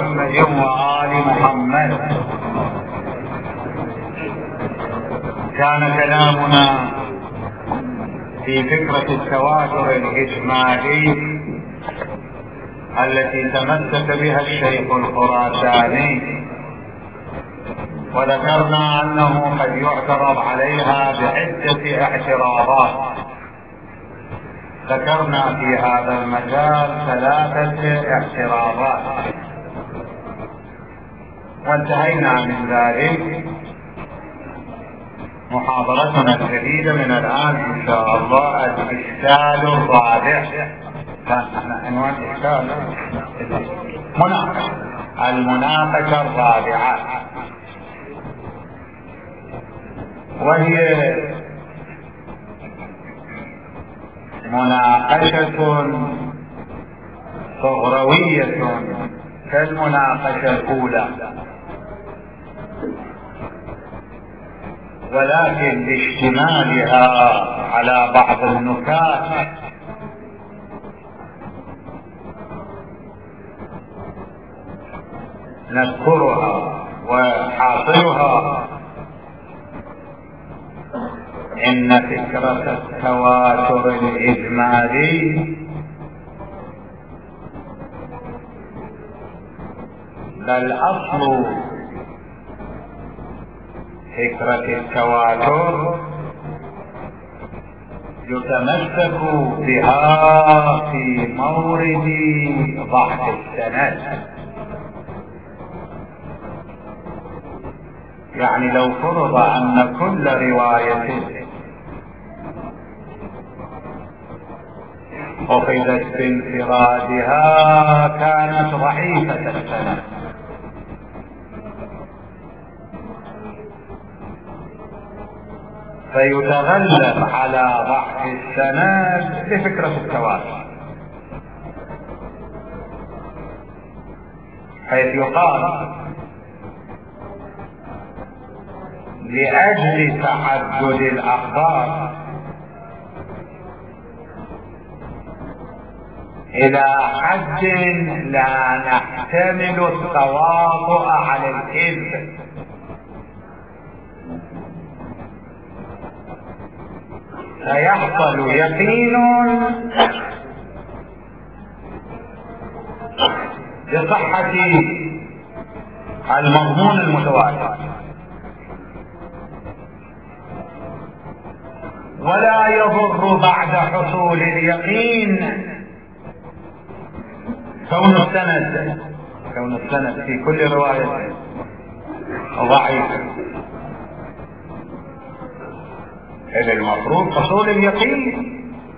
محمد وآل محمد. كان كلامنا في فكرة التواتر الإجمالي التي تمسك بها الشيخ الخراساني، وذكرنا أنه قد يعترض عليها بعدة اعتراضات. ذكرنا في هذا المجال 3 اعتراضات وانتهينا من ذلك. محاضرتنا الجديدة من الآن إن شاء الله الإشكال الرابع. عنوان إشكال المناقشة الرابعة، وهي مناقشة صغروية كالمناقشة الأولى، ولكن لاشتمالها على بعض النكات نذكرها، وحاصلها إن فكرة التواتر الإجمالي بل أصل فكرة التواتر يتمسك بها في مورد ضعف السند. يعني لو فرض أن كل رواية أخذت بانفرادها كانت ضعيفة السند، فيتغلب على ضعف السند بفكرة التواتر، حيث يقال لأجل تعدد الأخبار إلى حد لا نحتمل التواطؤ على الكذب، فيحصل يقين بصحة المضمون المتواتر، ولا يضر بعد حصول اليقين كون السند في كل رواية ضعيف، إذا المفروض حصول اليقين.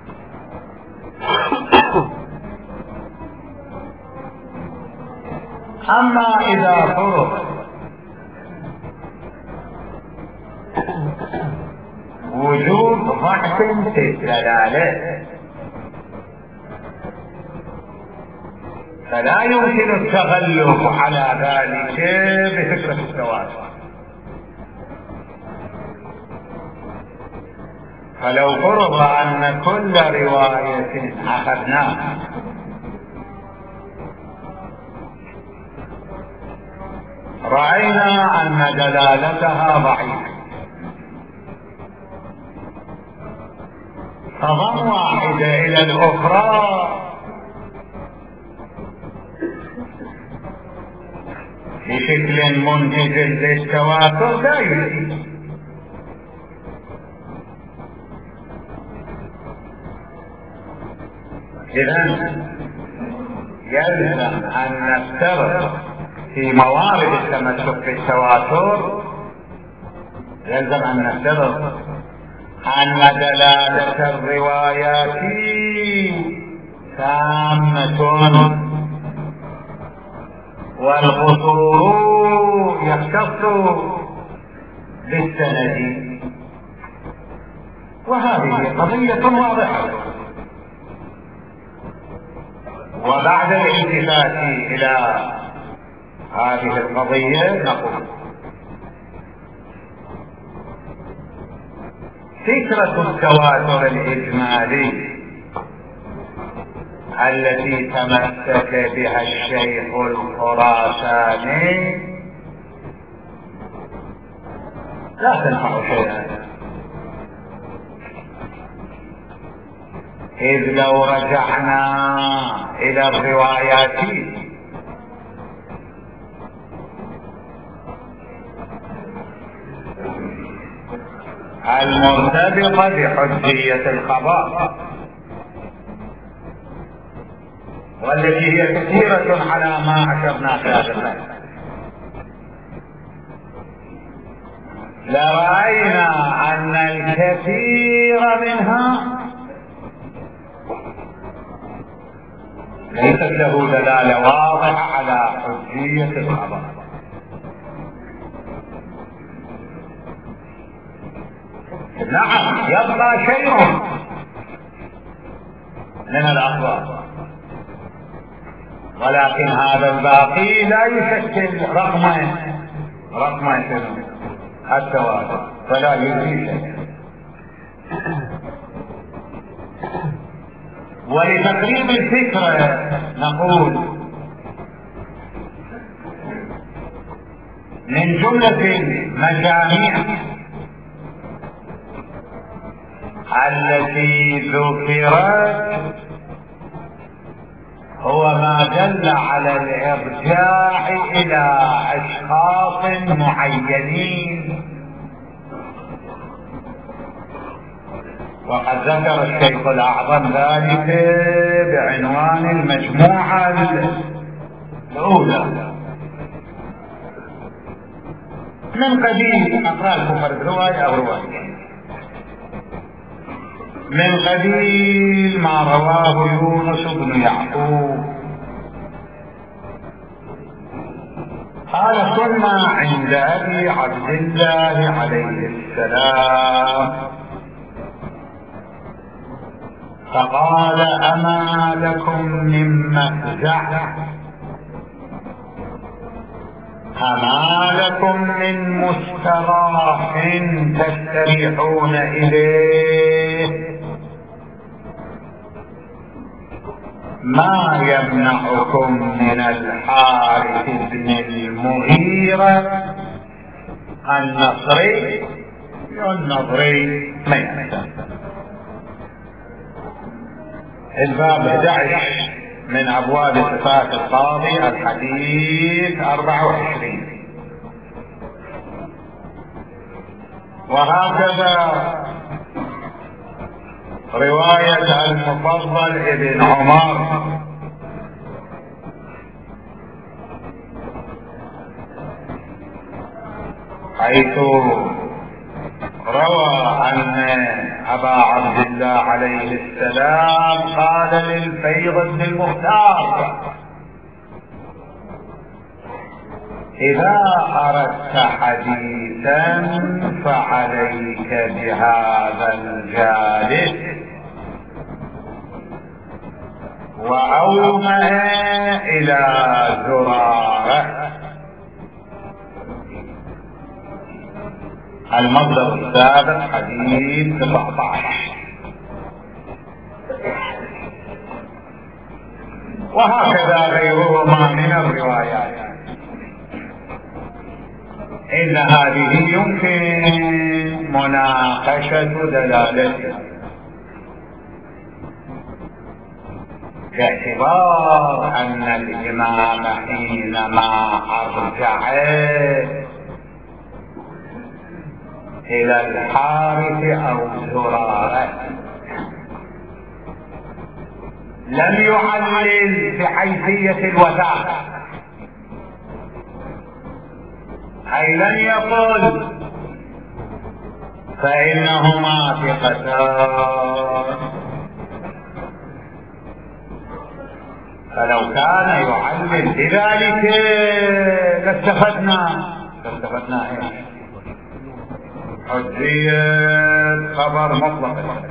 أما إذا فرض وجود ضعف في الدلالة فلا يمكن التغلب على ذلك بفكرة التواتر. فلو فرض أن كل رواية أخذناها رأينا أن دلالتها ضعيفة، فضم واحدة إلى الأخرى بشكل منتج للتواتر لا يجوز. إذن يلزم أن نفترض في موارد التمسك بالتواتر، يلزم أن نفترض أن دلالة الروايات تامة والقصور يختص بالسند، وهذه قضية واضحة. وبعد الالتفات إلى هذه القضية نقول فكرة التواتر الإجمالي التي تمسك بها الشيخ الخراساني لا تنفع شيئا، إذ لو رجعنا إلى الروايات المرتبطة بحجية الخبر والتي هي كثيرة على ما أشرنا في هذا الباب، لرأينا أن الكثير منها ليست له دلالة واضحة على حجية الخبر. نعم يبقى شيء من الأخبار، ولكن هذا الباقي لا يشكل رقم التواتر، فلا يجري شيء. ولتقريب الفكرة نقول من جملة المجاميع التي ذكرت هو ما دل على الارجاع الى اشخاص معينين، وقد ذكر الشيخ الاعظم ذلك بعنوان المجموعة الاولى من قبيل، اقرأ لكم فرد رواية او رواية، من قبيل ما رواه يونس بن يعقوب قال كنا عند ابي عبد الله عليه السلام فقال اما لكم من مفزع، أما لكم من مستراح تستريحون إليه ما يمنعكم من الحارث بن المغيرة النصري ميتا. الباب 11 من أبواب صفات القاضي، الحديث 24. وهكذا رواية المفضل ابن عمر حيث روى أن أبا عبد الله عليه السلام قال للفيض بن المختار إذا أردت حديثا فعليك بهذا الجالس، وأومأ إلى زرارة. المصدر السابق حديث 17. وهكذا غيرهما من الروايات. إن هذه يمكن مناقشة دلالتها باعتبار أن الإمام حينما أرجع إلى الحارث أو زرارة لم يعلل بحيثية الوثاقة، أي لم يقل فإنهما ثقتان، فلو كان يعلل بذلك لاستفدنا حجية خبر مطلق.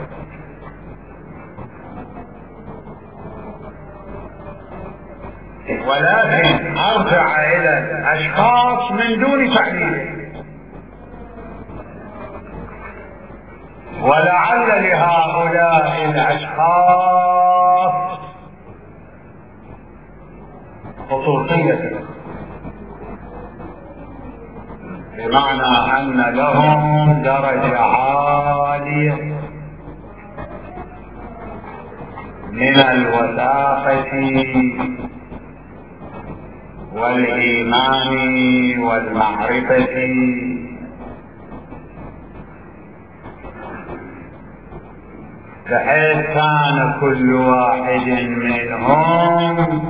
ولكن ارجع الى الاشخاص من دون تعليل، ولعل لهؤلاء الاشخاص خصوصية، بمعنى أن لهم درجة عالية من الوثاقة والإيمان والمعرفة، بحيث كان كل واحد منهم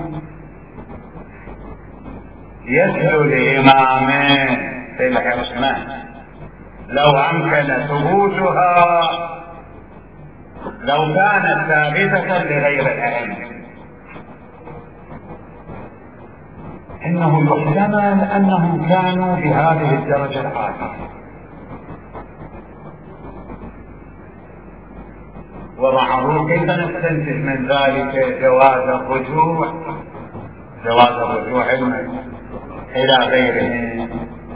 يتلو لإمامه في العصمة لو أمكن ثبوتها، لو كانت ثابتة لغير الأئمة. إنه يحتمل أنهم كانوا بهذه الدرجة العالية، ومعروف كيف نستنتج من ذلك جواز الرجوع إلى غيره.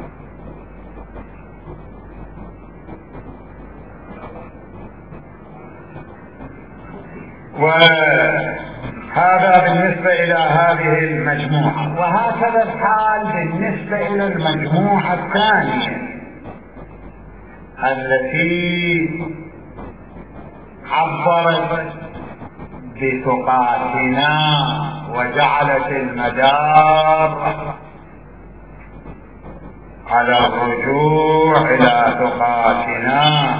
وهذا بالنسبة إلى هذه المجموعة، وهكذا الحال بالنسبة إلى المجموعة الثانية التي عبرت بثقاتنا وجعلت المدار على الرجوع إلى ثقاتنا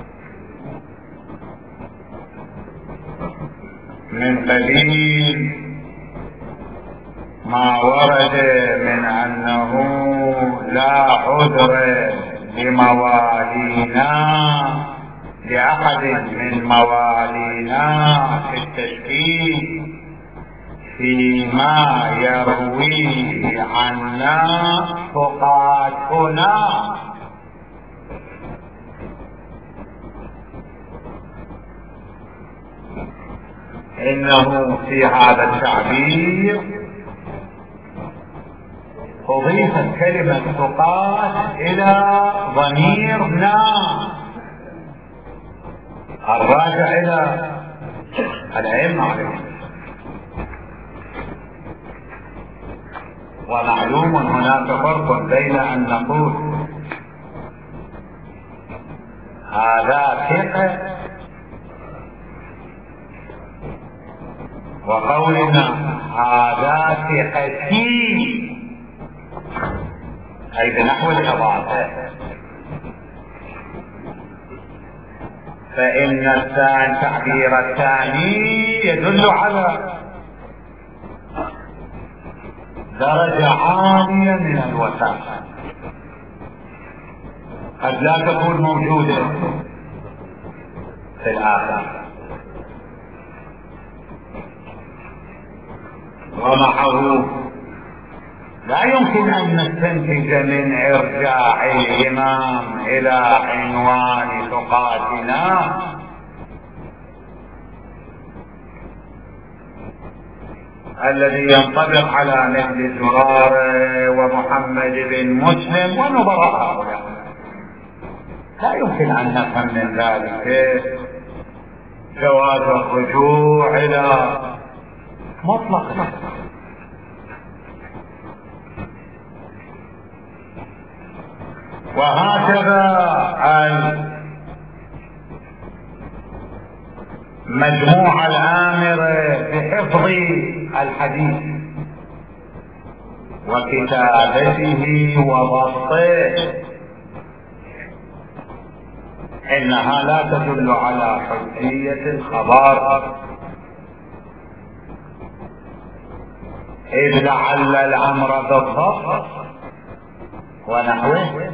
من قبيل ما ورد من أنه لا عذر لموالينا لأحد من موالينا في التشكيك فيما يرويه عنا ثقاتنا. إنه في هذا التعبير أضيفت كلمة ثقات إلى ضميرنا الراجع إلى الأئمة عليهم. ومعلوم هناك فرق بين أن نقول هذا ثقة وقولنا هذا ثقتي، أي بنحو الإضافة. فإن التعبير الثاني يدل على درجة عالية من الوثاقة قد لا تكون موجودة في الآخر، ومعه لا يمكن أن نستنتج من إرجاع الإمام إلى عنوان ثقاتنا الذي ينطبق على مثل زرارة ومحمد بن مسلم ونظراء هؤلاء. لا يمكن أن نفهم من ذلك جواز الرجوع إلى مطلق. وهكذا المجموعة الآمرة بحفظ الحديث وكتابته وضبطه إنها لا تدل على حجية الخبر، إذ لعل الأمر بالضبط ونحوه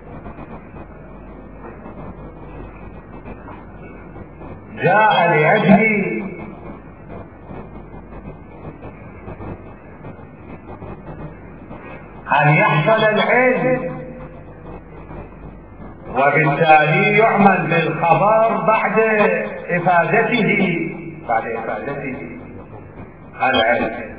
جاء لأجل أن يحصل العلم، وبالتالي يعمل بالخبر بعد إفادته العلم.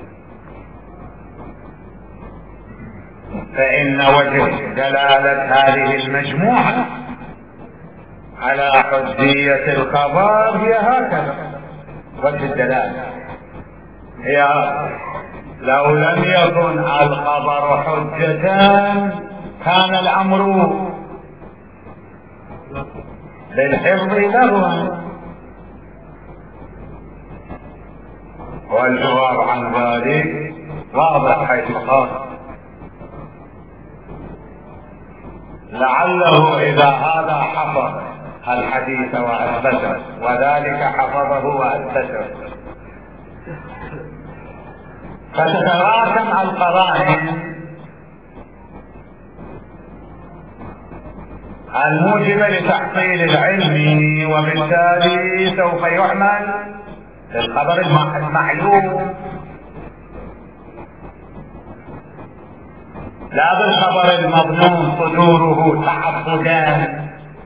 فإن وجه دلالة هذه المجموعة على حجية الخبر هي هكذا، وجه الدلالة هي لو لم يكن الخبر حجة كان الأمر بالحفظ له، والجواب عن ذلك واضح حيث قال لعله إذا هذا حفظ الحديث وأثبته وذلك حفظه وأثبته فتتراكم القرائن الموجبة لتحصيل العلم، وبالتالي سوف يعمل بالخبر المعلوم لا بالخبر المظنون صدوره تعبدا،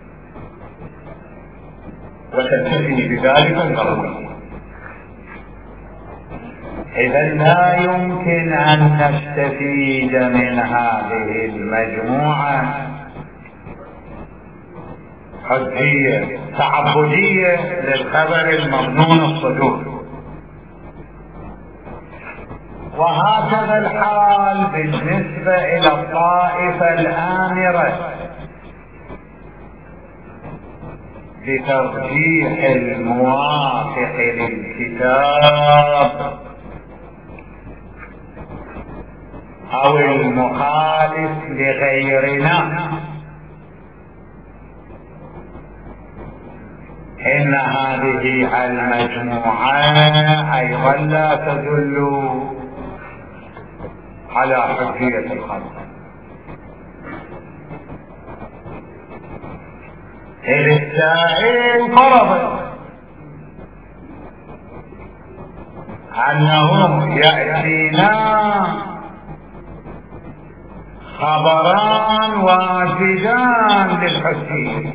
وتنتفي بذلك الضروري. إذا لا يمكن أن نستفيد من هذه المجموعة حجية تعبدية للخبر المظنون الصدور. وهكذا الحال بالنسبة إلى الطائفة الآمرة بترجيح الموافق للكتاب أو المخالف لغيرنا، إن هذه المجموعة أيضا لا تدل على حجية الخبر، إذ السائل فرض أنه يأتينا خبران واجدان للحجية،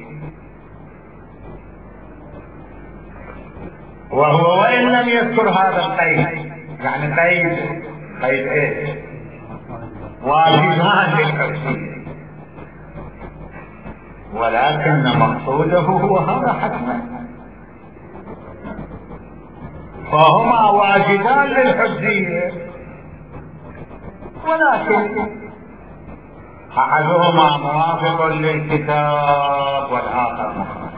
وهو وإن لم يذكر هذا القيد، يعني قيد ايه؟ واجبان للحجية، ولكن مقصوده هو هذا حتما، فهما واجبان للحجية، ولكن احدهما موافق للكتاب والاخر مخالف،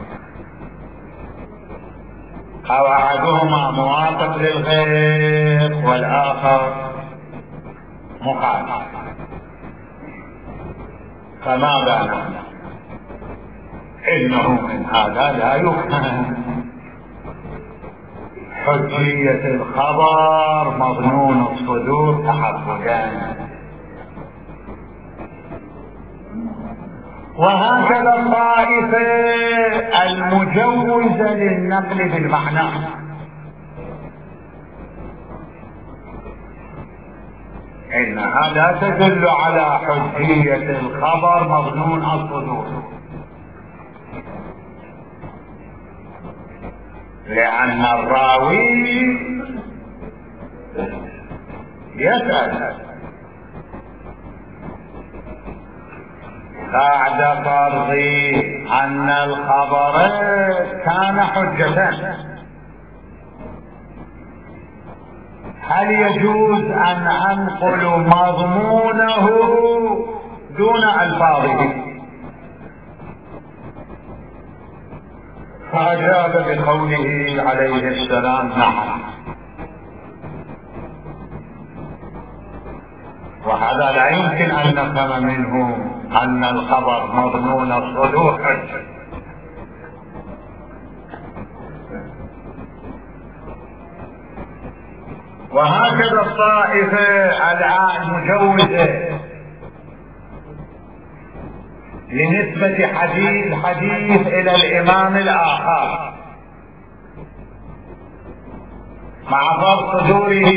او احدهما موافق للغير والاخر مخالف. فماذا نعمل؟ انه من هذا لا يفهم حجية الخبر مظنون الصدور تحققا. وهكذا الطائفة المجوزة للنقل بالمعنى، إنها لا تدل على حجية الخبر مظنون الصدور، لأن الراوي يسأل بعد فرض أن الخبر كان حجة هل يجوز أن أنقل مضمونه دون ألفاظه؟ فأجاب بقوله عليه السلام نعم. وهذا لا يمكن أن نفهم منه أن الخبر مضمون الصدور حجة. وهكذا الطائفة الآن مجوزة لنسبة حديث إلى الإمام الآخر مع فرض صدوره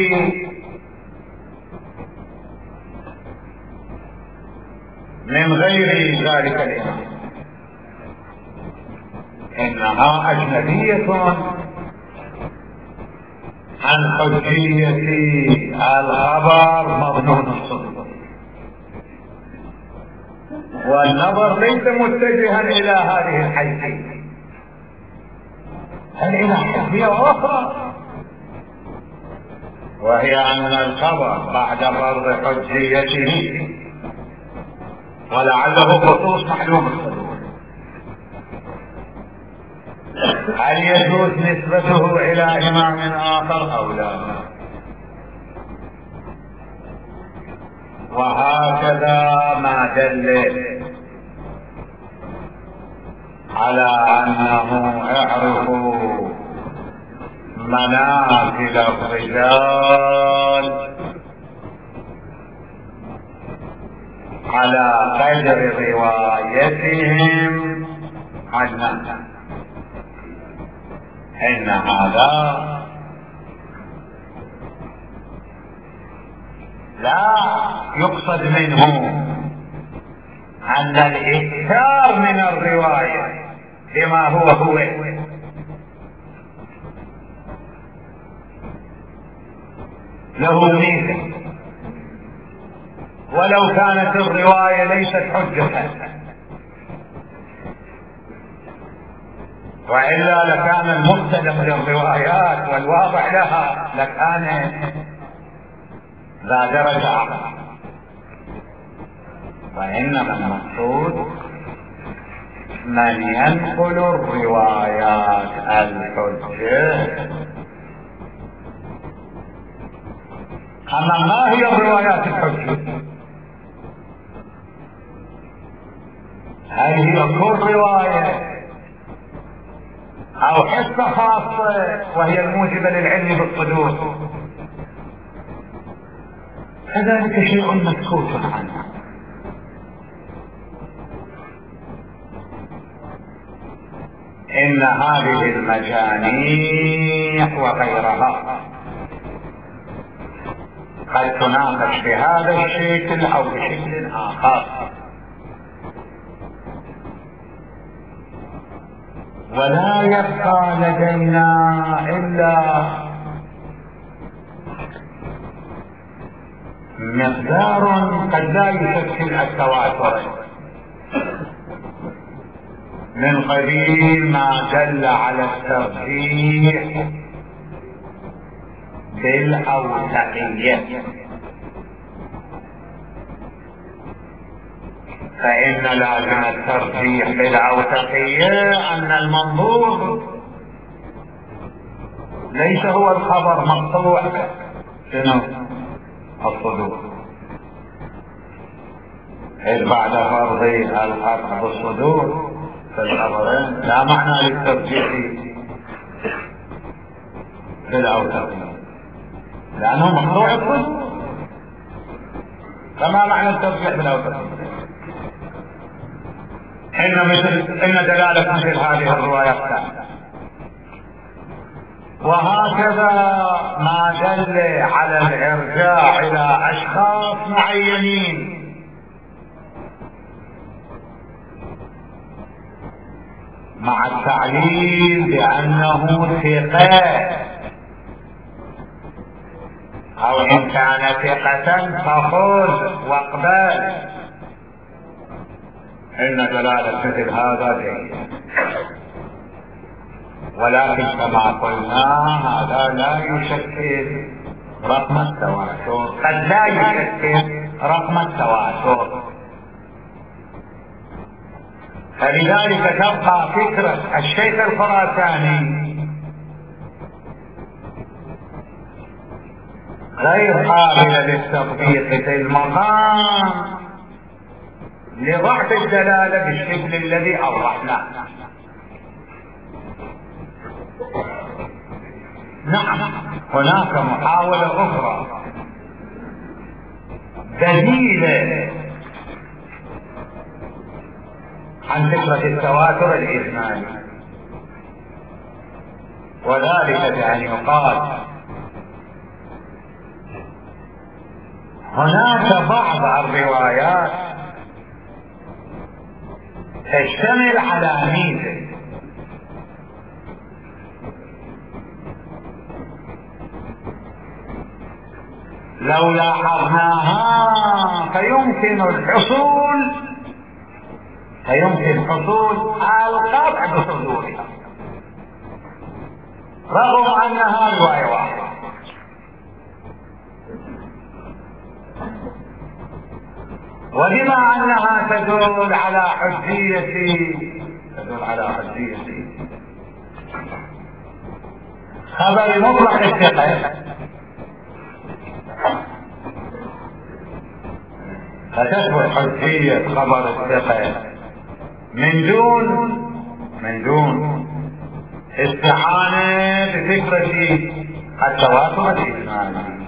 من غير ذلك الإمام، إنها أجنبية عن حجية الخبر مظنون الصدور، والنظر ليس متجها إلى هذه الحيثية، بل إلى حيثية أخرى، وهي أن الخبر بعد فرض حجيته ولعله خصوص معلوم الصدور، هل يجوز نسبته إلى إمام آخر أو لا؟ وهكذا ما دل على أنه اعرفوا منازل الرجال على قدر روايتهم عنه، إن هذا لا يقصد منه أن الإكثار من الرواية بما هو له ميزة، ولو كانت الرواية ليست حجة، وإلا لكان المستلم للروايات والواضح لها لكان لا درجة، وإنما المقصود من ينقل الروايات الحجة. أما ما هي الروايات الحجة؟ هل هي كل رواية أو حصة خاصة وهي الموجبة للعلم بالصدور؟ كذلك شيء مسكوت عنه. إن هذه المجانيح وغيرها قد تناقش بهذا الشكل أو بشكل آخر، ولا يبقى لدينا إلا مقدار قد لا يشكل التواتر من قبيل ما دل على الترجيح بالأوثقية، فإن لازم الترجيح بالأوثقية أن المنظور ليس هو الخبر مقطوع شنو الصدور، إذ بعد فرض القطع بالصدور في الخبرين لا معنى للترجيح بالأوثقية لأنه مقطوع الصدور، فما معنى الترجيح بالأوثقية؟ إن دلالة مثل هذه الروايات الثانية. وهكذا ما دل على الإرجاع إلى أشخاص معينين مع التعليل بأنه ثقة، أو إن كان ثقة فخذ واقبل، إن دلالة مثل هذا جيد، ولكن كما قلنا هذا لا يشكل رقم التواتر، قد لا يشكل رقم التواتر، فلذلك تبقى فكرة الشيخ الخراساني غير قابلة للتطبيق في المقام لضعف الدلالة بالشكل الذي أوضحناه. نعم هناك محاولة أخرى بديلة عن فكرة التواتر الإجمالي، وذلك بأن يقال هناك بعض الروايات تشتمل على ميزة لو لاحظناها فيمكن حصول القطع بصدورها رغم أنها رواية واحدة، وبما أنها تدل على حجية خبر مطلق الثقة، فتثبت حجية خبر الثقة من دون استعانة بفكرة التواتر الإجمالي.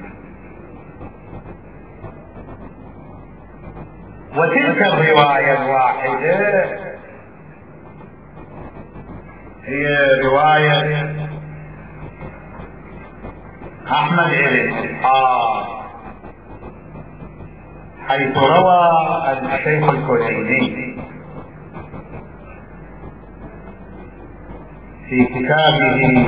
وتلك الرواية الواحدة هي رواية أحمد بن إسحاق، حيث روى الشيخ الكليني في كتابه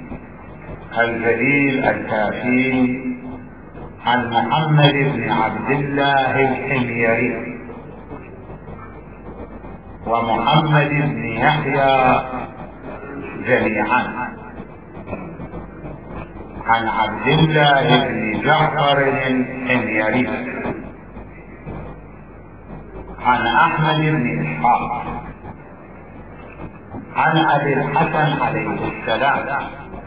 الجليل الكافي عن محمد بن عبد الله الحميري ومحمد بن يحيى جميعا عن عبد الله بن جعفر الحميري عن احمد بن اسحاق عن ابي الحسن عليه السلام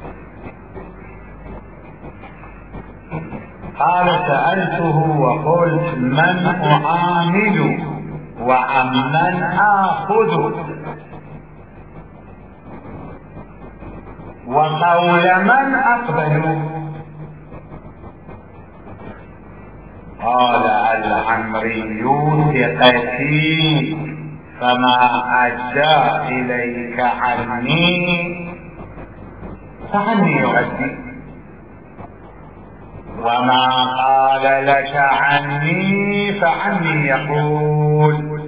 قال سألته وقلت من أعامل وعمن آخذ وقول من أقبل؟ قال العمري ثقتي فما أدى إليك عني فعني يؤدي، وما قال لك عني فعني يقول،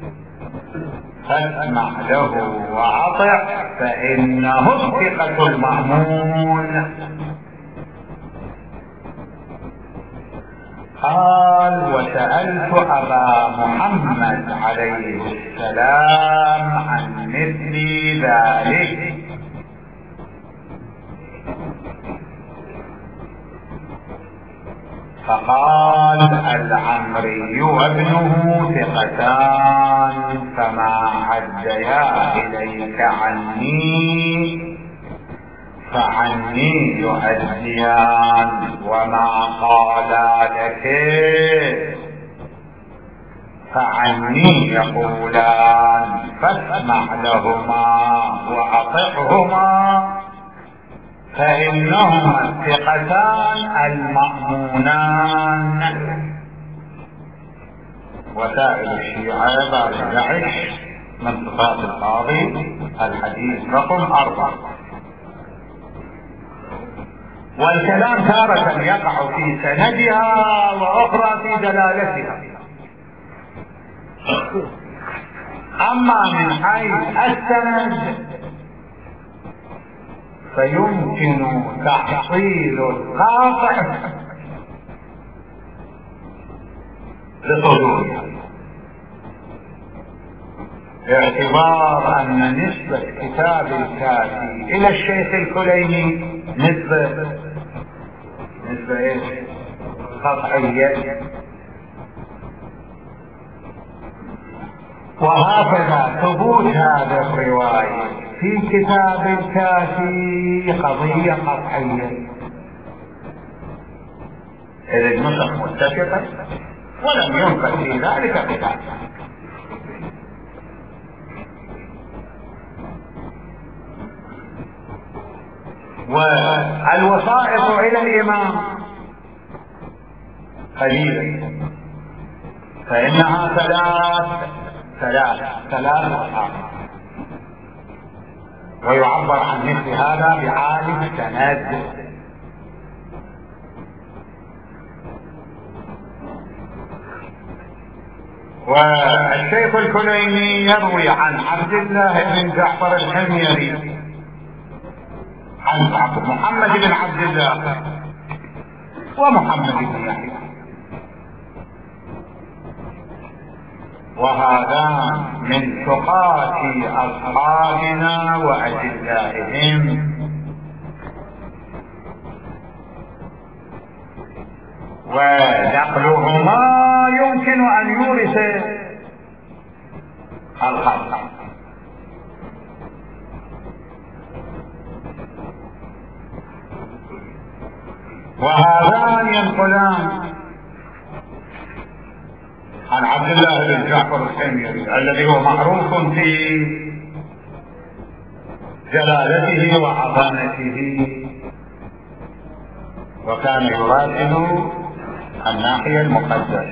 فاسمع له وأطع فإنه الثقة المأمون. قال وسألت أبا محمد عليه السلام عن مثل ذلك فقال العمري وابنه ثقتان فما عديا إليك عني فعني يؤديان، وما قالا لك فعني يقولان، فاسمع لهما وأطعهما فإنهما الثقتان المأمونان. وسائل الشيعة بعد الجعش من صفات القاضي الحديث رقم 4. والكلام تارة يقع في سندها وأخرى في دلالتها. أما من حيث السند فيمكن تحصيل القاطع لصدورها، باعتبار أن نسبة كتاب الكافي إلى الشيخ الكليني نسبة ايش؟ قطعية. وهكذا ثبوت هذا الرواية في كتاب الكافي قضية قطعية، إذ النسخ متفقة ولم ينقل في ذلك قطع. والوسائط إلى الإمام قليلة، فإنها ثلاث وسائط، ويعبر عن مثل هذا بعالم السند. والشيخ الكليني يروي عن عبد الله بن جعفر الحميري عن محمد بن عبد الله ومحمد بن يحيى، وهذان من ثقات أصحابنا وأجلائهم، ونقلهما يمكن أن يورث ثابت الخط. وهذان ينقلان عن عبد الله بن جعفر الحميري الذي هو معروف في جلالته وعظمته، وكان يراسل الناحية المقدسة،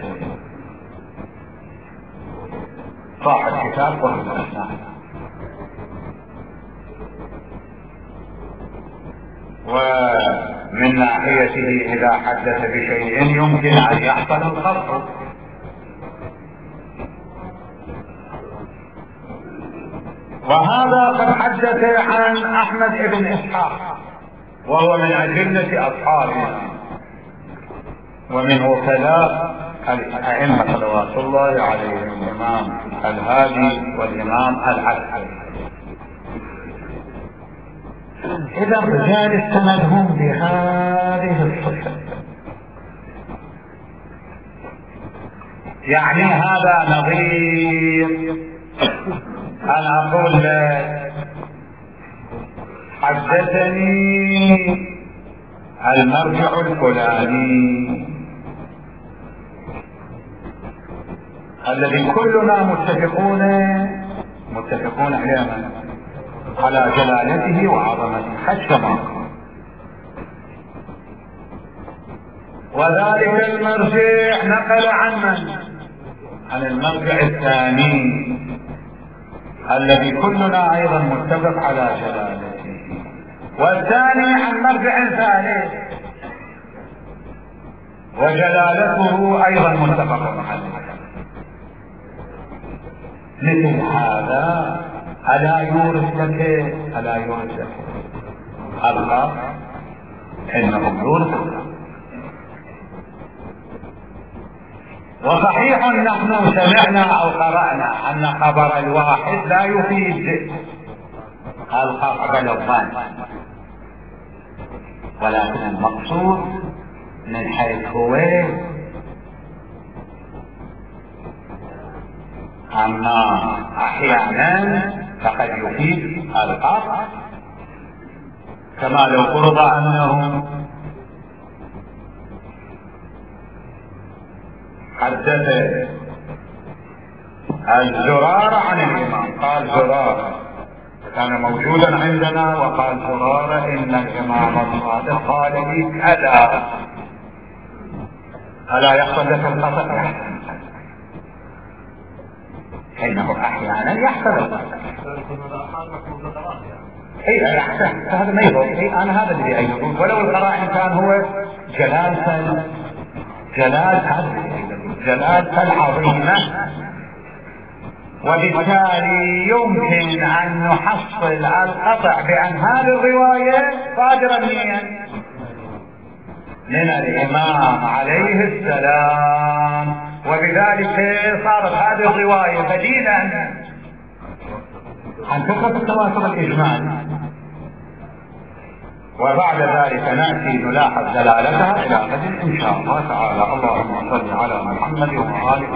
صاحب كتاب قرب الأسنان. ومن ناحيته إذا حدث بشيء يمكن أن يحصل الخطأ. وهذا قد حدث عن أحمد بن إسحاق وهو من أجلة أصحابه ومن وكلاء الأئمة صلوات الله عليهم، الإمام الهادي والإمام العسكري. إذا رجال السند هم بهذه الصفة، يعني هذا نظير أن أقول لك حدثني المرجع الفلاني الذي كلنا متفقون على جلالته وعظمته حتى، وذلك المرجع نقل عن المرجع الثاني الذي كلنا ايضا متفق على جلالته، والثاني عن مرجع ثالث وجلالته ايضا متفق عليه. مثل هذا ألا يورث لك الخط؟ إنه يورث. وصحيح نحن سمعنا أو قرأنا أن خبر الواحد لا يفيد الخط بل الظن، ولكن المقصود من حيث هو أما أحيانا فقد يفيد القطع، كما لو فرض أنه حدث الزرار عن الإمام، قال زرار كان موجودا عندنا وقال زرار إن الإمام الصادق قال لي كذا، ألا يحصل لك القطع؟ إنه أحيانا يحصل هذا ما يضر. أنا هذا الذي أيضا، ولو القرائن كان هو جلالة العظيمة، وبالتالي يمكن أن نحصل القطع بأن هذه الرواية صادرة من الإمام عليه السلام، وبذلك صارت هذه الرواية بديلا عن فكرة التواتر الإجمالي. وبعد ذلك نأتي نلاحظ دلالتها إلى غد إن شاء الله تعالى. اللهم صل على محمد وآله